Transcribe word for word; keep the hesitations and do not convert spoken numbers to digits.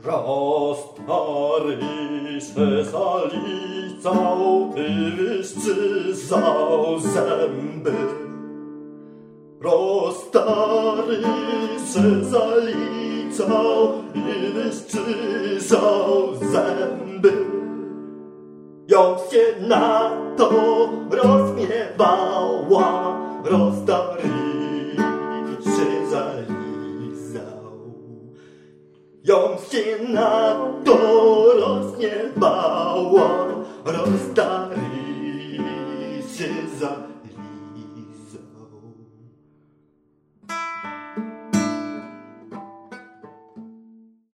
Roztary się zalicał i wyszczyzał zęby. Roztary się zalicał i wyszczyzał zęby. Ją się na to rozgniewała, roztary się zalizał. Ją się na to rozgniewała, roztary się zalizał.